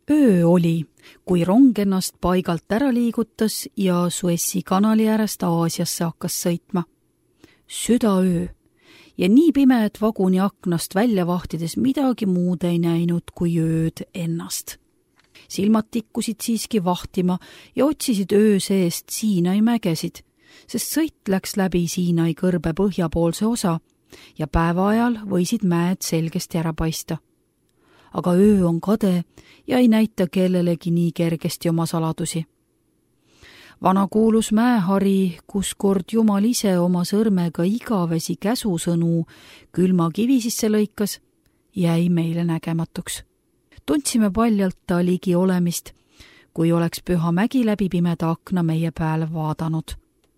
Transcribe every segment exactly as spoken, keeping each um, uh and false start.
Öö oli, kui rong ennast paigalt ära liigutas ja Suessi kanali äärest Aasiasse hakkas sõitma. Südaöö ja nii pime, et vaguni aknast välja vahtides midagi muud ei näinud kui ööd ennast. Silmad tikkusid siiski vahtima ja otsisid öö seest Siinai mägesid, sest sõit läks läbi Siinai kõrbe põhjapoolse osa ja päeva ajal võisid mäed selgesti ära paista. Aga öö on kade ja ei näita kellelegi nii kergesti oma saladusi. Vana kuulus mäehari, kus kord Jumal ise oma sõrmega igavesi käsusõnu külma kivi sisse lõikas, jäi meile nägematuks. Tundsime paljalt ta ligi olemist, kui oleks püha mägi läbi pimeda akna meie peale vaadanud.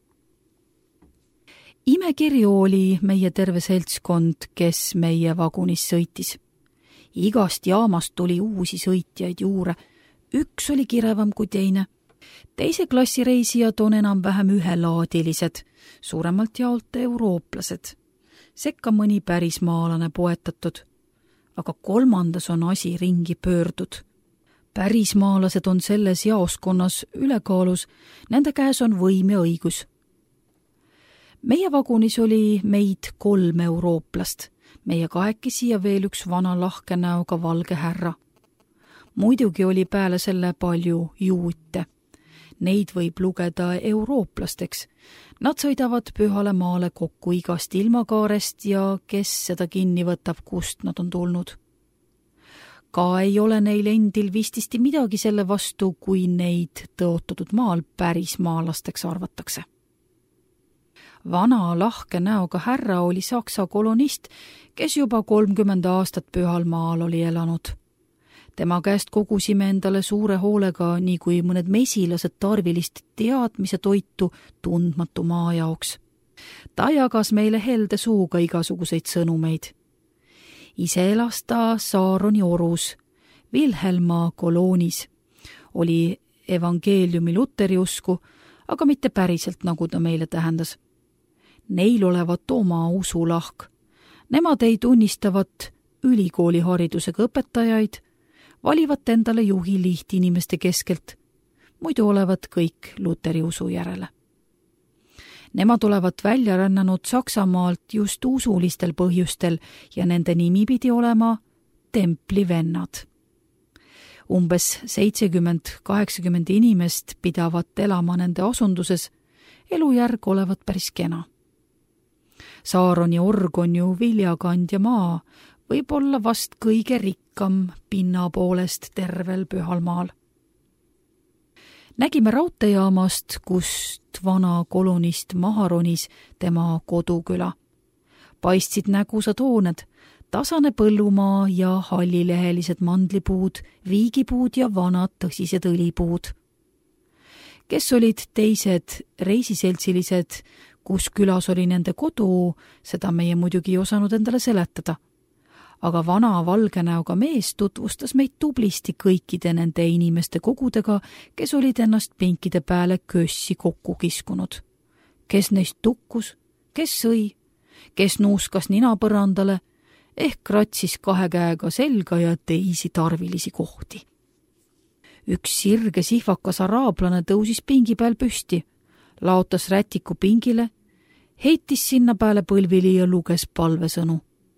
Imekirju oli meie terve seltskond, kes meie vagunis sõitis. Igast jaamast tuli uusi sõitjaid juure, üks oli kirevam kui teine. Teise klassi reisijad on enam-vähem ühelaadilised, suuremalt jaolt eurooplased. Sekka mõni pärismaalane poetatud, aga kolmandas on asi ringi pöördud. Pärismaalased on selles jaoskonnas ülekaalus, nende käes on võim ja õigus. Meie vagunis oli meid kolm eurooplast, meie kahekesi ja veel üks vana lahke näoga valge härra. Muidugi oli peale selle palju juute. Neid võib lugeda eurooplasteks. Nad sõidavad pühale maale kokku igast ilmakaarest ja kes seda kinni võtab, kust nad on tulnud. Ka ei ole neil endil vististi midagi selle vastu, kui neid tõotatud maal päris maalasteks arvatakse. Vana lahke näoga härra oli saksa kolonist, kes juba kolmkümmend aastat pühal maal oli elanud. Tema käest kogusime endale suure hoolega, nii kui mõned mesilased tarvilist teadmise toitu tundmatu maa jaoks. Ta jagas meile helde suuga igasuguseid sõnumeid. Ise elas ta Saaroni orus, Vilhelmaa koloonis. Oli evangeeliumi luteriusku, aga mitte päriselt, nagu ta meile tähendas. Neil olevat oma usulahk. Nemad ei tunnistavat ülikooli haridusega õpetajaid, valivat endale juhi lihtinimeste keskelt, muidu olevat kõik luteri usu järele. Nemad olevat välja rännanud Saksamaalt just usulistel põhjustel ja nende nimi pidi olema templivennad. Umbes seitsekümmend kaheksakümmend inimest pidavat elama nende asunduses, elujärg olevat päris kena. Saaroni org on ju viljakandja maa, võib olla vast kõige rikkam pinna poolest tervel pühal maal. Nägime raudteejaamast, kust vana kolonist maha ronis tema koduküla. Paistsid nägusad hooned, tasane põllumaa ja hallilehelised mandlipuud, viigipuud ja vanad tõsised õlipuud. Kes olid teised reisiseltsilised, kus külas oli nende kodu, seda meie muidugi ei osanud endale seletada. Aga vana valge näoga mees tutvustas meid tublisti kõikide nende inimeste kogudega, kes olid ennast pinkide peale kössi kokku kiskunud. Kes neist tukkus, kes sõi, kes nuuskas nina põrandale, ehk kratsis kahe käega selga ja teisi tarvilisi kohti. Üks sirge sihvakas araablane tõusis pingi peal püsti, laotas rätiku pingile, heitis sinna peale põlvili ja luges palvesõnu.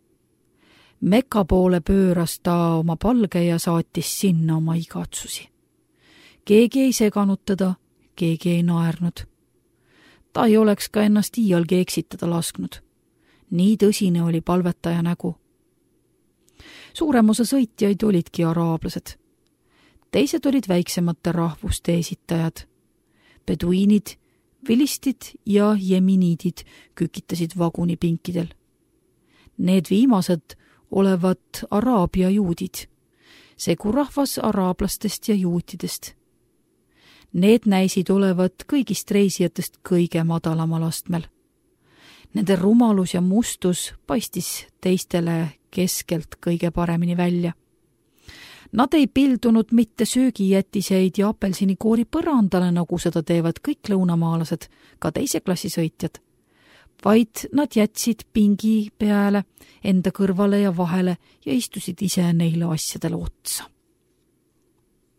Mekka poole pööras ta oma palge ja saatis sinna oma igatsusi. Keegi ei seganud teda, keegi ei naernud. Ta ei oleks ka ennast iialgi eksitada lasknud. Nii tõsine oli palvetaja nägu. Suurem osa sõitjaid olidki araablased. Teised olid väiksemate rahvuste esitajad. Beduiinid, vilistid ja jeminiidid kükitasid vaguni pinkidel. Need viimased olevat araabia juudid, segu rahvas araablastest ja juutidest. Need näisid olevat kõigist reisijatest kõige madalamal astmel. Nende rumalus ja mustus paistis teistele keskelt kõige paremini välja. Nad ei pildunud mitte söögijätiseid ja apelsinikoori põrandale, nagu seda teevad kõik lõunamaalased, ka teise klassi sõitjad, vaid nad jätsid pingi peale, enda kõrvale ja vahele ja istusid ise neile asjadele otsa.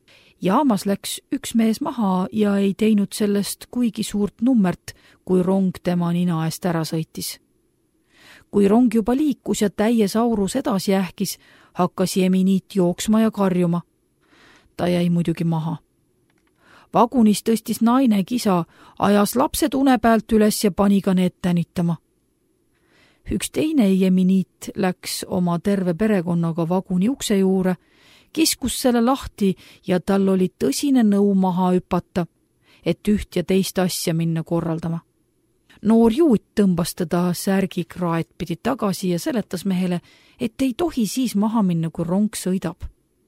Jaamas läks üks mees maha ja ei teinud sellest kuigi suurt nummert, kui rong tema nina eest ära sõitis. Kui rong juba liikus ja täies aurus edasi ähkis, hakkas Jeminiit jooksma ja karjuma. Ta jäi muidugi maha. Vagunis tõstis naine kisa, ajas lapsed une pealt üles ja pani ka need tänitama. Üks teine Jeminiit läks oma terve perekonnaga vaguni ukse juure, kiskus selle lahti ja tal oli tõsine nõu maha hüpata, et üht ja teist asja minna korraldama. Noor juut tõmbas teda särgikraed pidi tagasi ja seletas mehele, et ei tohi siis maha minna, kui rong sõidab.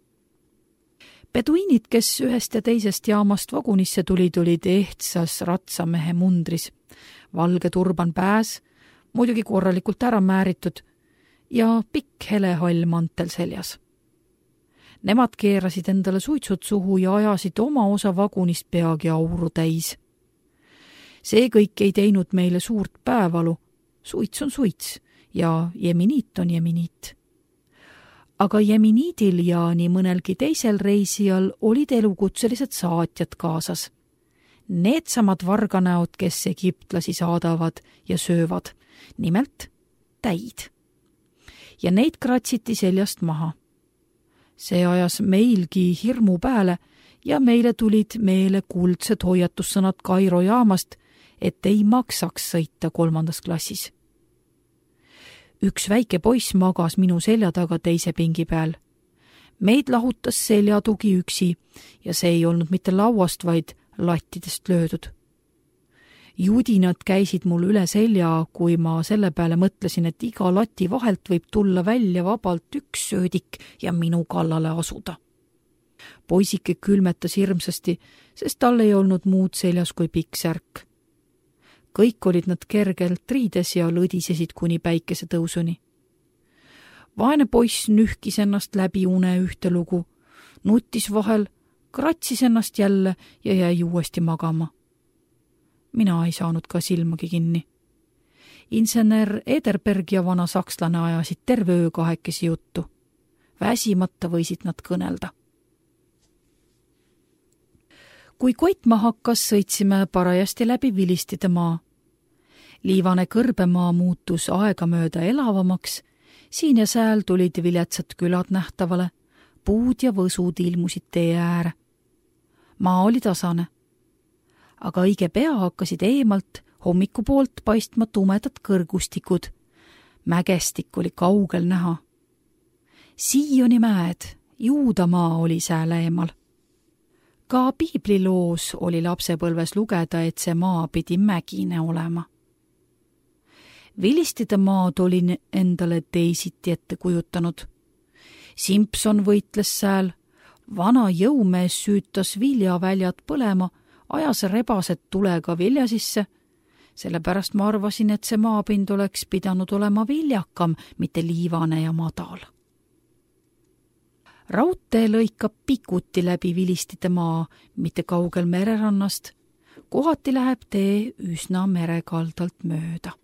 Peduinid, kes ühest ja teisest jaamast vagunisse tulid, olid ehtsas ratsamehe mundris, valge turban pääs, muidugi korralikult ära määritud ja pikk helehall mantel seljas. Nemad keerasid endale suitsud suhu ja ajasid oma osa vagunist peagi auru täis. See kõik ei teinud meile suurt päevalu, suits on suits ja Jeminiit on Jeminiit. Aga Jeminiidil ja nii mõnelgi teisel reisijal olid elukutselised saatjad kaasas. Needsamad varganäod, kes egiptlasi saadavad ja söövad, nimelt täid. Ja neid kratsiti seljast maha. See ajas meilgi hirmu pääle ja meile tulid meele kuldsed hoiatussõnad Kairo jaamast, et ei maksaks sõita kolmandas klassis. Üks väike poiss magas minu selja taga teise pingi peal. Meid lahutas seljatugi üksi ja see ei olnud mitte lauast, vaid lattidest löödud. Judinad käisid mul üle selja, kui ma selle peale mõtlesin, et iga lati vahelt võib tulla välja vabalt üks söödik ja minu kallale asuda. Poisike külmetas hirmsasti, sest tal ei olnud muud seljas kui pikk särk. Kõik olid nad kergelt riides ja lõdisesid kuni päikese tõusuni. Vaene poiss nühkis ennast läbi une ühte lugu, nuttis vahel, kratsis ennast jälle ja jäi uuesti magama. Mina ei saanud ka silmagi kinni. Insener Ederberg ja vana sakslane ajasid terve öö kahekesi juttu. Väsimata võisid nad kõnelda. Kui koitma hakkas, sõitsime parajasti läbi Vilistide maa. Liivane kõrbemaa muutus aegamööda elavamaks, siin ja sääl tulid viletsad külad nähtavale, puud ja võsud ilmusid tee ääre. Maa oli tasane. Aga õige pea hakkasid eemalt hommikupoolt paistma tumedad kõrgustikud. Mägestik oli kaugel näha. Sioni mäed, Juudamaa oli sääl eemal. Ka piibliloos oli lapsepõlves lugeda, et see maa pidi mägine olema. Vilistide maad olin endale teisiti ette kujutanud. Simpson võitles sääl, vana jõumees süütas viljaväljad põlema, ajas rebased tulega vilja sisse, sellepärast ma arvasin, et see maapind oleks pidanud olema viljakam, mitte liivane ja madal. Raudtee lõikab pikuti läbi Vilistide maa, mitte kaugel mererannast, kohati läheb tee üsna merekaldalt mööda.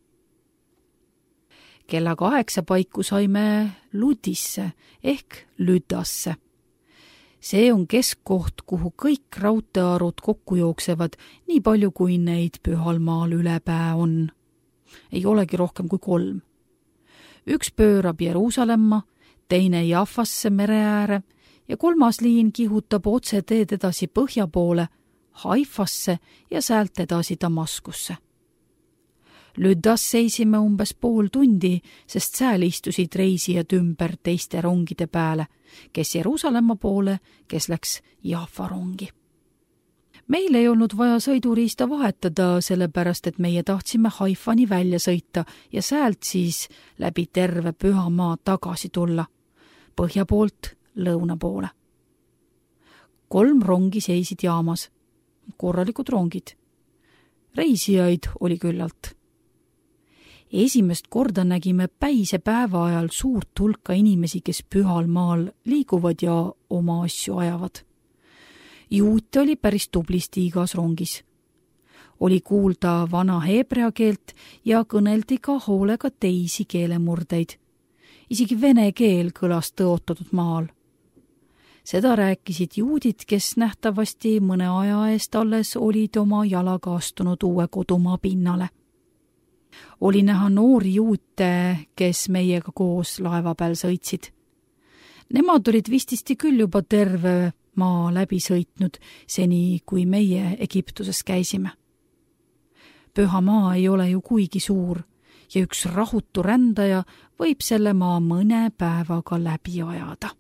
Kella kaheksa paiku saime Ludisse ehk Lüdasse. See on keskkoht, kuhu kõik raudteearud kokku jooksevad, nii palju kui neid pühal maal ülepää on. Ei olegi rohkem kui kolm. Üks pöörab Jeruusalemma, teine Jaffasse mere ääre ja kolmas liin kihutab otse teed edasi põhja poole, Haifasse ja säält edasi Damaskusse. Lüdas seisime umbes pool tundi, sest sääl istusid reisijad ümber teiste rongide peale, kes Jeruusalemma poole, kes läks Jaffa rongi. Meil ei olnud vaja sõiduriista vahetada, sellepärast et meie tahtsime Haifani välja sõita ja säält siis läbi terve püha maa tagasi tulla, põhja poolt lõuna poole. Kolm rongi seisid jaamas, korralikud rongid. Reisijaid oli küllalt. Esimest korda nägime päise päeva ajal suurt hulka inimesi, kes pühal maal liiguvad ja oma asju ajavad. Juute oli päris tublisti igas rongis. Oli kuulda vana heebrea keelt ja kõneldi ka hoolega teisi keelemurdeid. Isegi vene keel kõlas tõotatud maal. Seda rääkisid juudid, kes nähtavasti mõne aja eest alles olid oma jalaga astunud uue kodumaa pinnale. Oli näha noori juute, kes meiega koos laeva peal sõitsid. Nemad olid vististi küll juba terve maa läbi sõitnud, seni kui meie Egiptuses käisime. Püha maa ei ole ju kuigi suur ja üks rahutu rändaja võib selle maa mõne päevaga läbi ajada.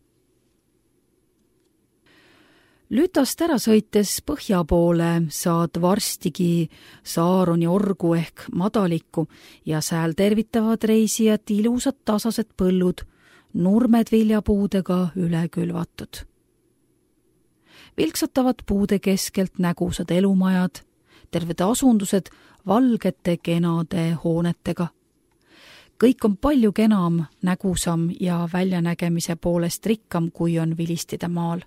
Lütast ära sõites põhja poole saad varstigi Saaroni orgu ehk madalikku ja sääl tervitavad reisijad ilusad tasased põllud, nurmed viljapuudega üle külvatud. Vilksatavad puude keskelt nägusad elumajad, terved asundused valgete kenade hoonetega. Kõik on palju kenam, nägusam ja väljanägemise poolest rikkam, kui on Vilistide maal.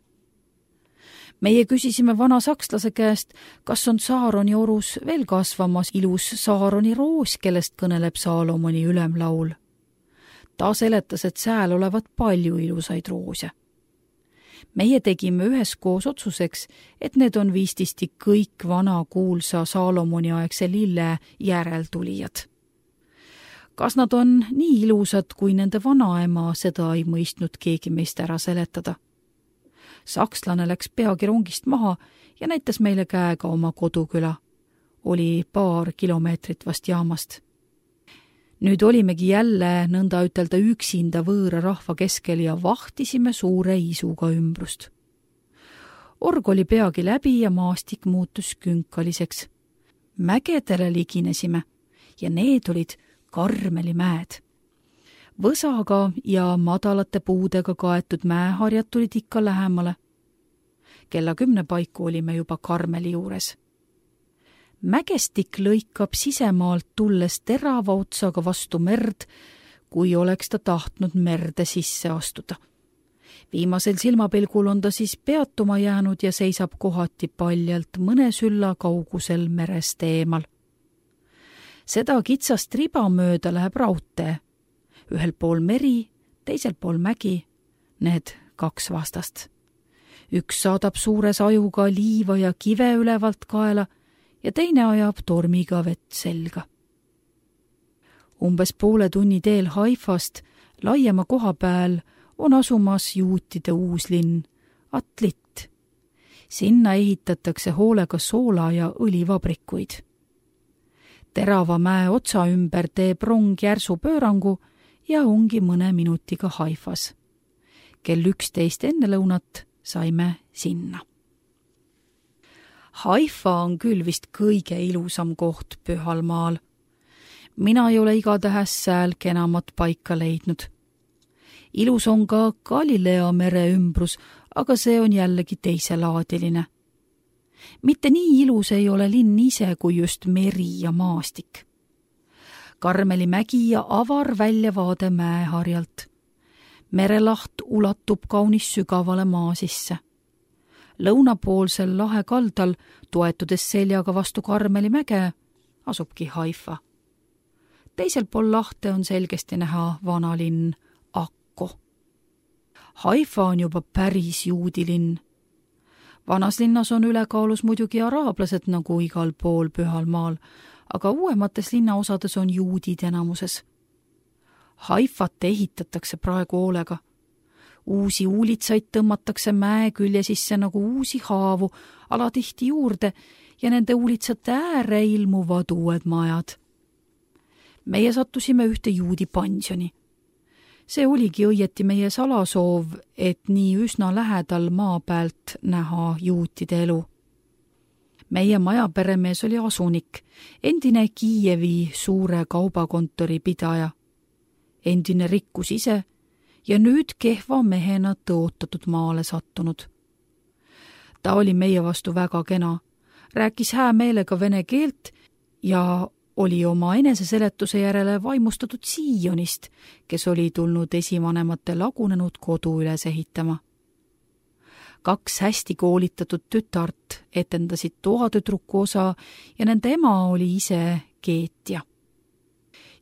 Meie küsisime vana sakslase käest, kas on Saaroni orus veel kasvamas ilus Saaroni roos, kellest kõneleb Saalomoni ülemlaul. Ta seletas, et sääl olevat palju ilusaid roose. Meie tegime üheskoos otsuseks, et need on vististi kõik vana kuulsa Saalomoni aegse lille järeltulijad. Kas nad on nii ilusad, kui nende vanaema, seda ei mõistnud keegi meist ära seletada. Sakslane läks peagi rongist maha ja näitas meile käega oma koduküla. Oli paar kilomeetrit vast jaamast. Nüüd olimegi jälle nõnda ütelda üksinda võõra rahva keskel ja vahtisime suure isuga ümbrust. Org oli peagi läbi ja maastik muutus künkaliseks. Mägedele liginesime ja need olid Karmelimäed. Võsaga ja madalate puudega kaetud mäeharjad tulid ikka lähemale. Kella kümne paiku olime juba Karmeli juures. Mägestik lõikab sisemaalt tulles terava otsaga vastu merd, kui oleks ta tahtnud merde sisse astuda. Viimasel silmapilgul on ta siis peatuma jäänud ja seisab kohati paljalt mõne sülla kaugusel merest eemal. Seda kitsast riba mööda läheb raudtee. Ühel pool meri, teisel pool mägi, need kaks vastast. Üks saadab suures ajuga liiva ja kive ülevalt kaela ja teine ajab tormiga vett selga. Umbes poole tunni teel Haifast laiema koha peal on asumas juutide uus linn, Atlit. Sinna ehitatakse hoolega soola- ja õlivabrikuid. Terava mäe otsa ümber teeb rong järsu pöörangu ja ongi mõne minutiga Haifas. Kell üksteist enne lõunat saime sinna. Haifa on küll vist kõige ilusam koht Pühal maal. Mina ei ole igatahes sääl kenamat paika leidnud. Ilus on ka Galilea mere ümbrus, aga see on jällegi teiselaadiline. Mitte nii ilus ei ole linn ise kui just meri ja maastik. Karmeli mägi ja avar väljavaade mäeharjalt. Merelaht ulatub kaunis sügavale maa sisse. Lõunapoolsel lahe kaldal, toetudes seljaga vastu Karmeli mäge, asubki Haifa. Teisel pool lahte on selgesti näha vanalinn Akko. Haifa on juba päris juudilinn. Vanas linnas on ülekaalus muidugi araablased nagu igal pool Pühal maal, aga uuemates linnaosades on juudid enamuses. Haifat ehitatakse praegu hoolega. Uusi uulitsaid tõmmatakse mäe külje sisse nagu uusi haavu alatihti juurde ja nende uulitsate ääre ilmuvad uued majad. Meie sattusime ühte juudi pansjoni. See oligi õieti meie salasoov, et nii üsna lähedal maa pealt näha juutide elu. Meie majaperemees oli asunik, endine Kiievi suure kaubakontori pidaja. Endine rikkus ise ja nüüd kehva mehena tõotatud maale sattunud. Ta oli meie vastu väga kena, rääkis hää meelega vene keelt ja oli oma eneseseletuse järele vaimustatud Siionist, kes oli tulnud esivanemate lagunenud kodu üles ehitama. Kaks hästi koolitatud tütart etendasid toatüdruku osa ja nende ema oli ise keetja.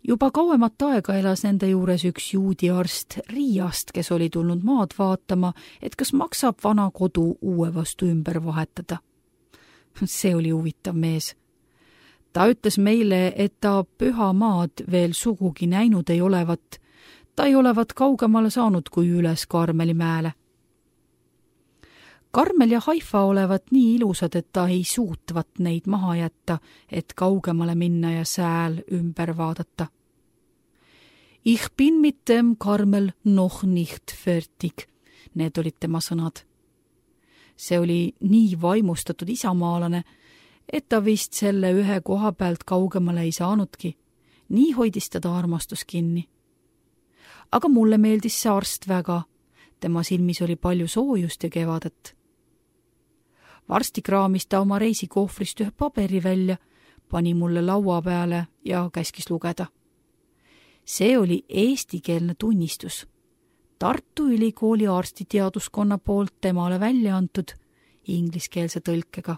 juba kauemat aega elas nende juures üks juudi arst Riiast, kes oli tulnud maad vaatama, et kas maksab vana kodu uue vastu ümber vahetada. See oli huvitav mees. Ta ütles meile, et ta püha maad veel sugugi näinud ei olevat. Ta ei olevat kaugemale saanud kui üles Karmeli mäele. Karmel ja Haifa olevat nii ilusad, et ta ei suutvat neid maha jätta, et kaugemale minna ja sääl ümber vaadata. Ich bin mit dem Karmel noch nicht fertig. Need olid tema sõnad. See oli nii vaimustatud isamaalane, et ta vist selle ühe koha pealt kaugemale ei saanudki. Nii hoidis teda armastus kinni. Aga mulle meeldis see arst väga. Tema silmis oli palju soojust ja kevadet. Varsti kraamis ta oma reisikohvrist ühe paberi välja, pani mulle laua peale ja käskis lugeda. See oli eestikeelne tunnistus. Tartu Ülikooli arstiteaduskonna poolt temale välja antud ingliskeelse tõlkega.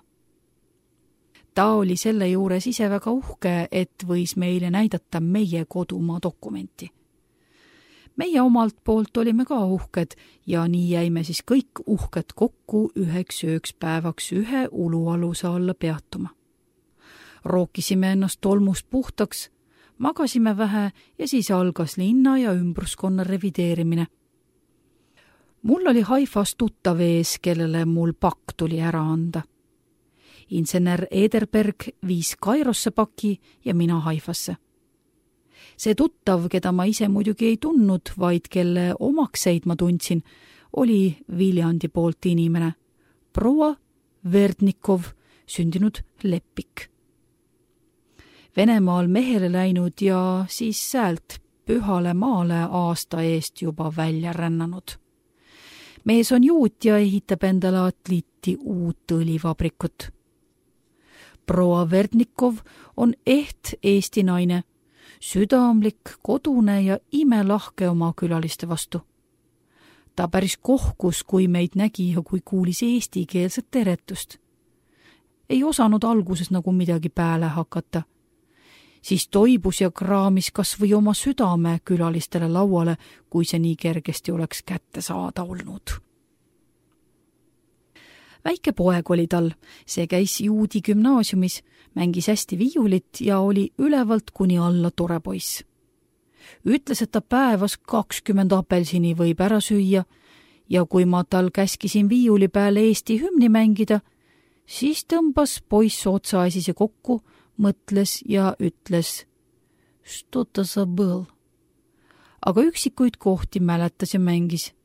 Ta oli selle juures ise väga uhke, et võis meile näidata meie kodumaa dokumenti. Meie omalt poolt olime ka uhked ja nii jäime siis kõik uhked kokku üheks ööks päevaks ühe ulualuse alla peatuma. Rookisime ennast tolmust puhtaks, magasime vähe ja siis algas linna ja ümbruskonna revideerimine. Mul oli Haifas tuttav ees, kellele mul pakk tuli ära anda. Insener Ederberg viis Kairosse paki ja mina Haifasse. See tuttav, keda ma ise muidugi ei tundnud, vaid kelle omakseid ma tundsin, oli Viljandi poolt inimene, proua Verdnikov, sündinud Leppik. Venemaal mehele läinud ja siis säält pühale maale aasta eest juba välja rännanud. Mees on juut ja ehitab endale Atliiti uut õlivabrikut. Proua Verdnikov on eht eesti naine, südamlik, kodune ja imelahke oma külaliste vastu. Ta päris kohkus, kui meid nägi ja kui kuulis eestikeelset teretust. Ei osanud alguses nagu midagi pääle hakata. Siis toibus ja kraamis kas või oma südame külalistele lauale, kui see nii kergesti oleks kätte saada olnud. Väike poeg oli tal, see käis juudi gümnaasiumis, mängis hästi viiulit ja oli ülevalt kuni alla tore poiss. Ütles, et ta päevas kakskümmend apelsini võib ära süüa ja kui ma tal käskisin viiuli peale Eesti hümni mängida, siis tõmbas poiss otsaasise kokku, mõtles ja ütles "Что-то забыл", aga üksikuid kohti mäletas ja mängis.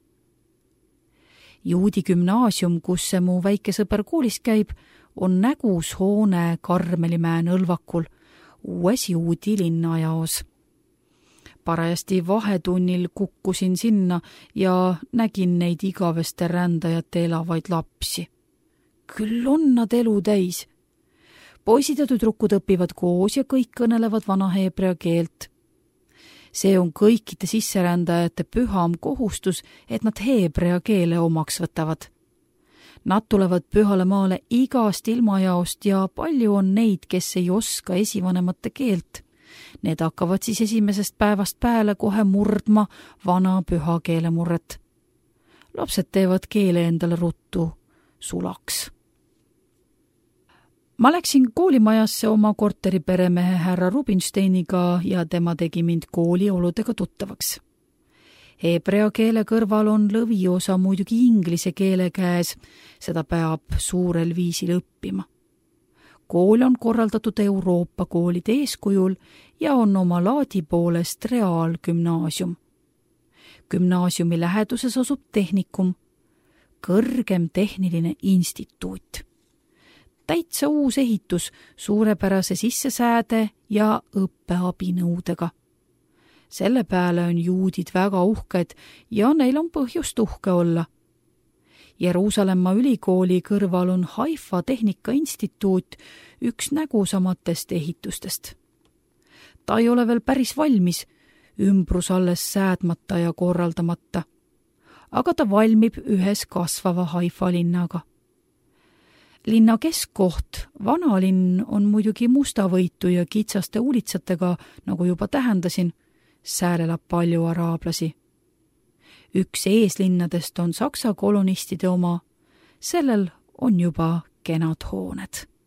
Juudi gümnaasium, kus see mu väike sõber koolis käib, on nägus hoone Karmelimäe nõlvakul, uues juudi linnajaos. Parajasti vahetunnil kukkusin sinna ja nägin neid igaveste rändajate elavaid lapsi. Küll on nad elu täis. Poisid ja tüdrukud õpivad koos ja kõik kõnelevad vana heebrea keelt. See on kõikide sisserändajate püham kohustus, et nad heebrea keele omaks võtavad. Nad tulevad pühale maale igast ilmajaost ja palju on neid, kes ei oska esivanemate keelt. Need hakkavad siis esimesest päevast pääle kohe murdma vana püha keelemurret. Lapsed teevad keele endale ruttu sulaks. Ma läksin koolimajasse oma korteriperemehe härra Rubinsteiniga ja tema tegi mind koolioludega tuttavaks. Heebrea keele kõrval on lõviosa muidugi inglise keele käes, seda peab suurel viisil õppima. Kool on korraldatud Euroopa koolide eeskujul ja on oma laadi poolest reaalgümnaasium. Gümnaasiumi läheduses asub tehnikum, kõrgem tehniline instituut. Täitsa uus ehitus suurepärase sissesääde ja õppeabinõudega. Selle peale on juudid väga uhked ja neil on põhjust uhke olla. Jeruusalemma ülikooli kõrval on Haifa Tehnikainstituut, üks nägusamatest ehitustest. Ta ei ole veel päris valmis, ümbrus alles säädmata ja korraldamata, aga ta valmib ühes kasvava Haifa linnaga. Linna keskkoht, vanalinn, on muidugi mustavõitu ja kitsaste ulitsatega, nagu juba tähendasin. Sääl elab palju araablasi. Üks eeslinnadest on saksa kolonistide oma. Sellel on juba kenad hooned.